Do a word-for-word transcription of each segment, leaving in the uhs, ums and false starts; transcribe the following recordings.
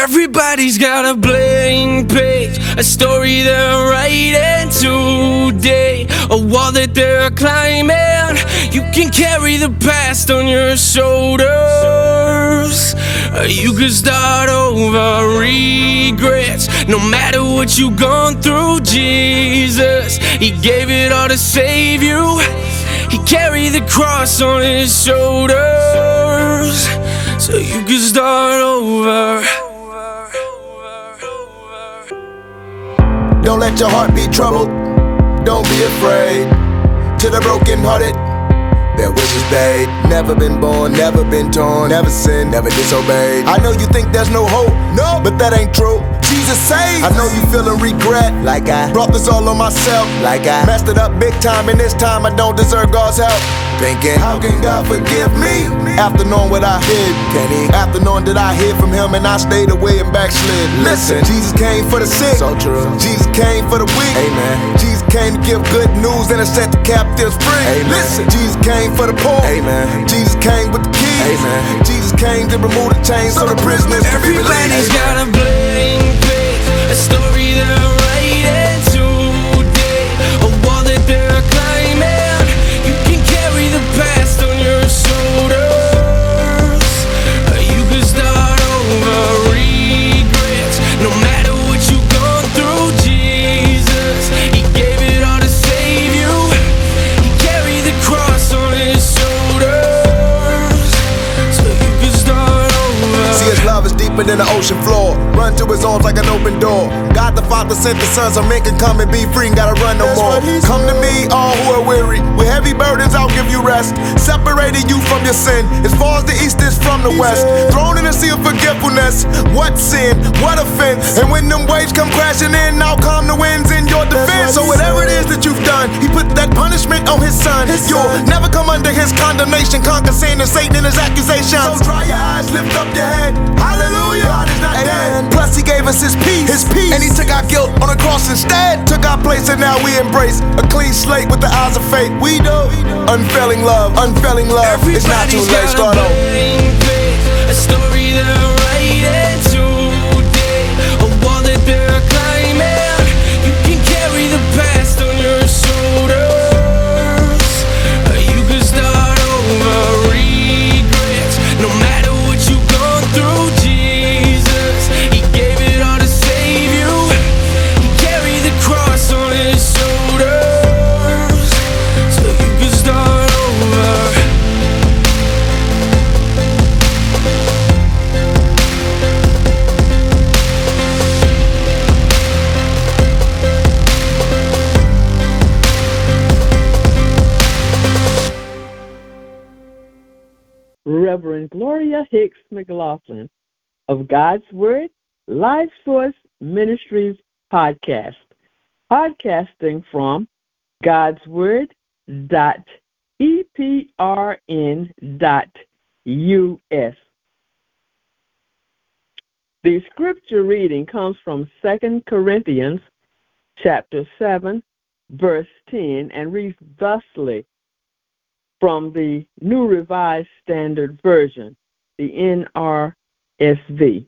Everybody's got a blank page, a story they're writing today, a wall that they're climbing. You can carry the past on your shoulders. You can start over regrets. No matter what you've gone through, Jesus, He gave it all to save you. He carried the cross on His shoulders, so you can start over. Don't let your heart be troubled, don't be afraid. To the brokenhearted, their wishes paid. Never been born, never been torn, never sinned, never disobeyed. I know you think there's no hope, no, but that ain't true. Jesus saved. I know you feeling regret, like I brought this all on myself, like I messed it up big time, and this time I don't deserve God's help. Thinking, how can God forgive me? After knowing what I did, can He? After knowing that I hid from Him and I stayed away and backslid. Listen, Jesus came for the sick, so true. Jesus came for the weak, amen. Jesus came to give good news and to set the captives free, amen. Listen, Jesus came for the poor, amen. Jesus came with the keys, amen. Jesus came to remove the chains so the prisoners can be released. Everybody's got a blank page, a story they're writing today, a wall that they're climbing. You can carry the past on your shoulders. You can start over regrets. No matter what you've gone through, Jesus, He gave it all to save you. He carried the cross on His shoulders, so you can start over. See, His love is deeper than the ocean floor. Run to His arms like an open door. God the Father sent the Son so men can come and be free, ain't gotta run no more. Come to me, all who are weary, with heavy burdens I'll give you rest. Separating you from your sin, as far as the east is from the west. Thrown in the sea of forgetfulness. What sin, what offense? And when them waves come crashing in, I'll calm the winds in your defense. So whatever it is that you've done, He put that punishment on His Son. You'll never come under His condemnation, conquer sin and Satan and his accusations. So dry your eyes, lift up your head. Hallelujah, God is not dead. Plus He gave us His peace, His peace, and He took our guilt on the cross instead. Took our place and now we embrace a clean slate with the eyes of faith. We do unfailing love, unfailing love. It's not too late, start over. A story they're writing today, a wall that they're climbing. You can carry the past on your shoulders. You can start over regrets. No matter what you've gone through, Jesus, He gave it all to save you. He carried the cross on His shoulders, so you can start over. Reverend Gloria Hicks McLaughlin of God's Word Life Source Ministries podcast, podcasting from God's Word dot E P R N dot U S. The scripture reading comes from Second Corinthians chapter seven, verse ten, and reads thusly from the New Revised Standard Version, the N R S V.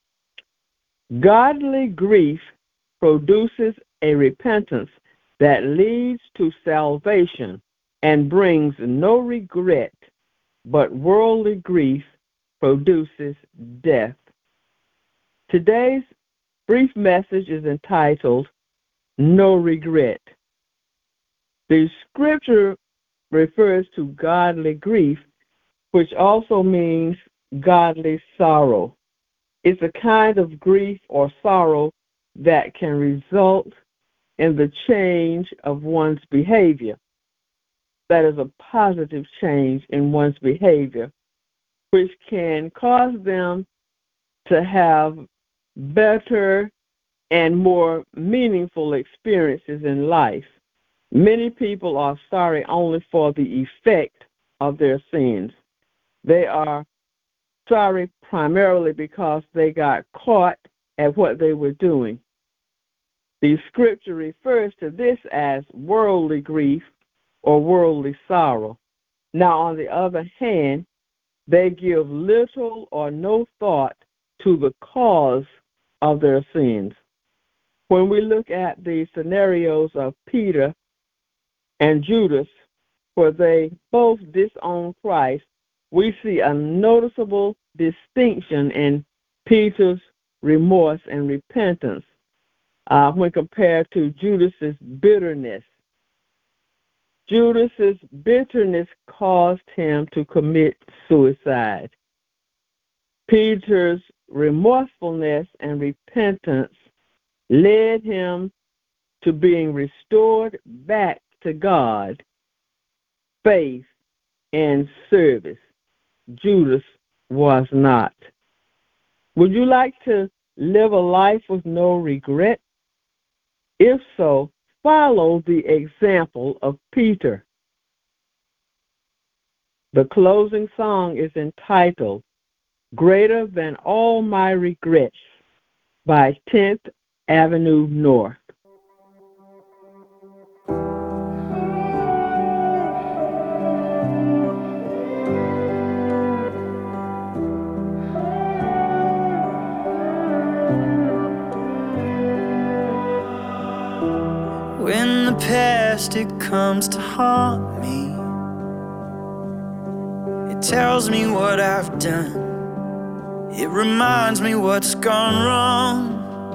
Godly grief produces a repentance that leads to salvation and brings no regret, but worldly grief produces death. Today's brief message is entitled, No Regret. The scripture refers to godly grief, which also means godly sorrow. It's a kind of grief or sorrow that can result in the change of one's behavior. That is a positive change in one's behavior, which can cause them to have better and more meaningful experiences in life. Many people are sorry only for the effect of their sins. They are sorry primarily because they got caught at what they were doing. The scripture refers to this as worldly grief or worldly sorrow. Now, on the other hand, they give little or no thought to the cause of their sins. When we look at the scenarios of Peter and Judas, where they both disowned Christ, we see a noticeable distinction in Peter's remorse and repentance uh, when compared to Judas's bitterness. Judas's bitterness caused him to commit suicide. Peter's remorsefulness and repentance led him to being restored back to God, faith, and service. Judas was not. Would you like to live a life with no regret? If so, follow the example of Peter. The closing song is entitled Greater Than All My Regrets by tenth Avenue North. When the past, it comes to haunt me, it tells me what I've done, it reminds me what's gone wrong.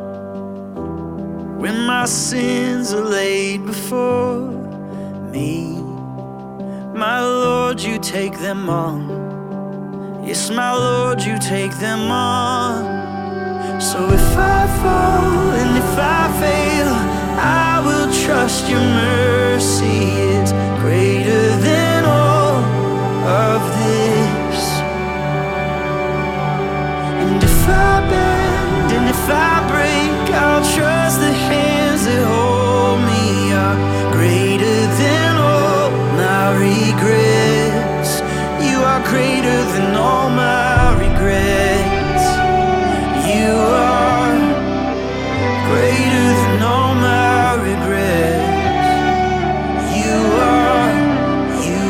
When my sins are laid before me, my Lord, you take them on. Yes, my Lord, you take them on. So if I fall and if I fail, I will trust your mercy is greater than all of this. And if I bend and if I break, I'll trust the hands that hold me are greater than all my regrets. You are greater than all my regrets. You are greater than all my regrets. You are, you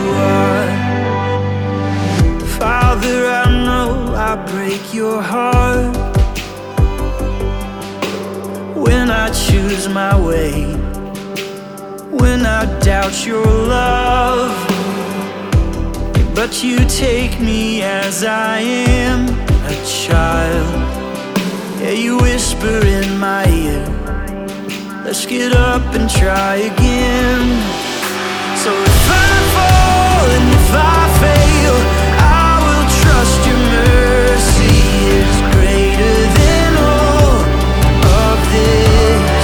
are. Father, I know I break your heart when I choose my way, when I doubt your love. But you take me as I am, a child. Yeah, you whisper in my ear, let's get up and try again. So if I fall and if I fail, I will trust your mercy is greater than all of this.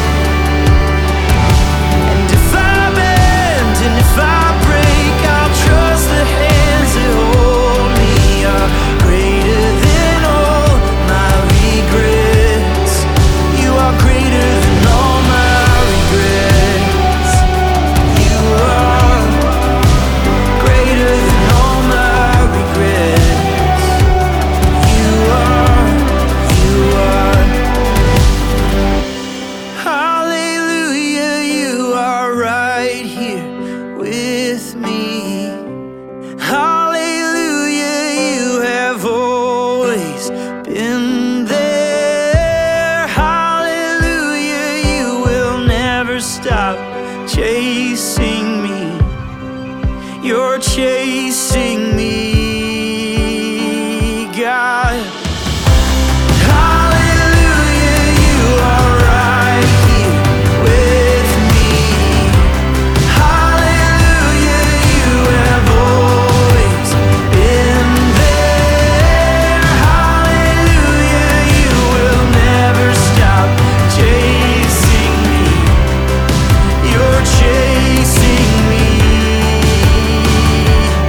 And if I bend and if I break, I'll trust the hands that hold me are greater than all my regrets. You are greater than all my regrets. You are greater than all my regrets. You are, you are. Hallelujah, you are right here with me. Hallelujah, you have always been there. Hallelujah, you will never stop chasing me. You're chasing me, God. Hallelujah, you are right here with me. Hallelujah, you have always been there. Hallelujah, you will never stop chasing me. You're chasing me.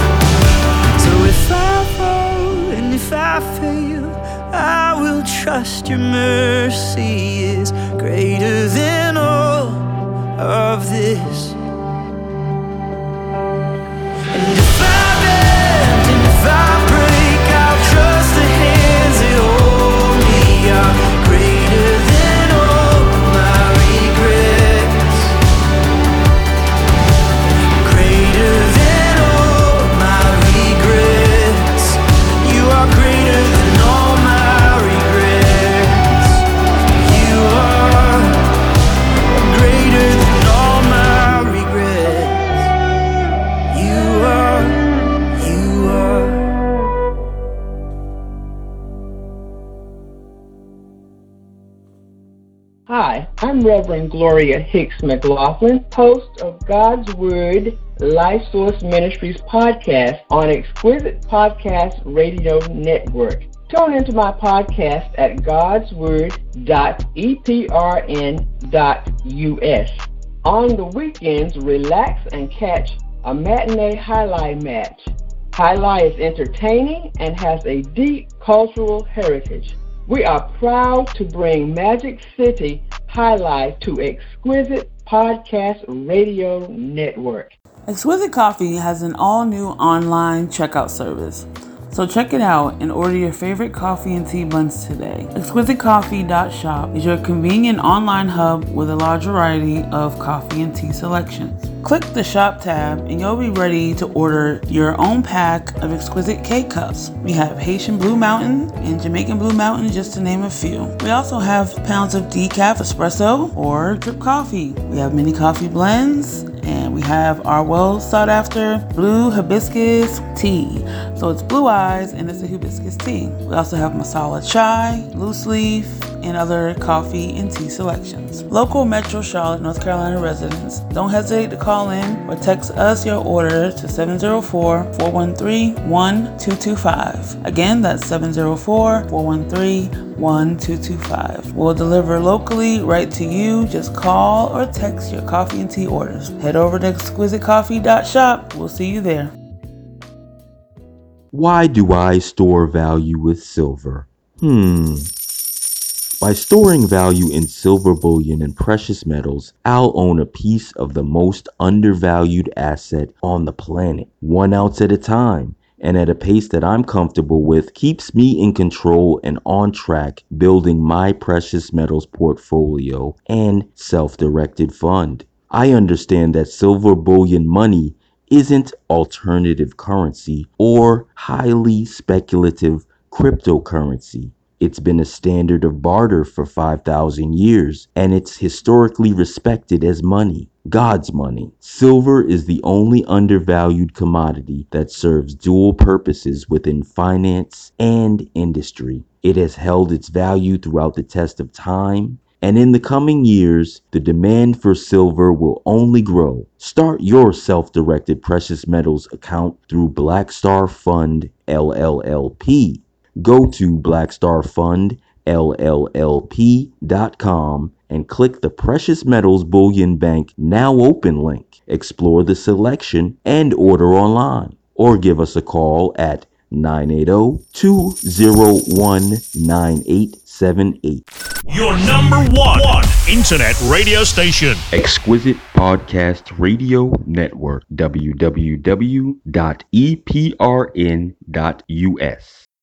I'm Reverend Gloria Hicks McLaughlin, host of God's Word Life Source Ministries podcast on Exquisite Podcast Radio Network. Tune into my podcast at gods word dot e p r n dot u s. On the weekends, relax and catch a matinee highlight match. Highlight is entertaining and has a deep cultural heritage. We are proud to bring Magic City Highlight to Exquisite Podcast Radio Network. Exquisite Coffee has an all-new online checkout service. So check it out and order your favorite coffee and tea blends today. exquisite coffee dot shop is your convenient online hub with a large variety of coffee and tea selections. Click the shop tab and you'll be ready to order your own pack of exquisite K-Cups. We have Haitian Blue Mountain and Jamaican Blue Mountain, just to name a few. We also have pounds of decaf espresso or drip coffee. We have mini coffee blends, and we have our well sought after blue hibiscus tea. So it's blue eyes and it's a hibiscus tea. We also have masala chai, loose leaf, and other coffee and tea selections. Local Metro Charlotte, North Carolina residents, don't hesitate to call in or text us your order to seven zero four, four one three, one two two five. Again, that's seven zero four, four one three, one two two five. We'll deliver locally right to you. Just call or text your coffee and tea orders. Head over to exquisite coffee dot shop. We'll see you there. Why do I store value with silver? Hmm. By storing value in silver bullion and precious metals, I'll own a piece of the most undervalued asset on the planet, one ounce at a time, and at a pace that I'm comfortable with, keeps me in control and on track building my precious metals portfolio and self-directed fund. I understand that silver bullion money isn't alternative currency or highly speculative cryptocurrency. It's been a standard of barter for five thousand years, and it's historically respected as money, God's money. Silver is the only undervalued commodity that serves dual purposes within finance and industry. It has held its value throughout the test of time, and in the coming years, the demand for silver will only grow. Start your self-directed precious metals account through Blackstar Fund L L L P. Go to blackstar fund L L L P dot com and click the Precious Metals Bullion Bank Now Open link. Explore the selection and order online. Or give us a call at nine eight zero, two zero one, nine eight seven eight. Your number one, one internet radio station. Exquisite Podcast Radio Network. w w w dot e p r n dot u s.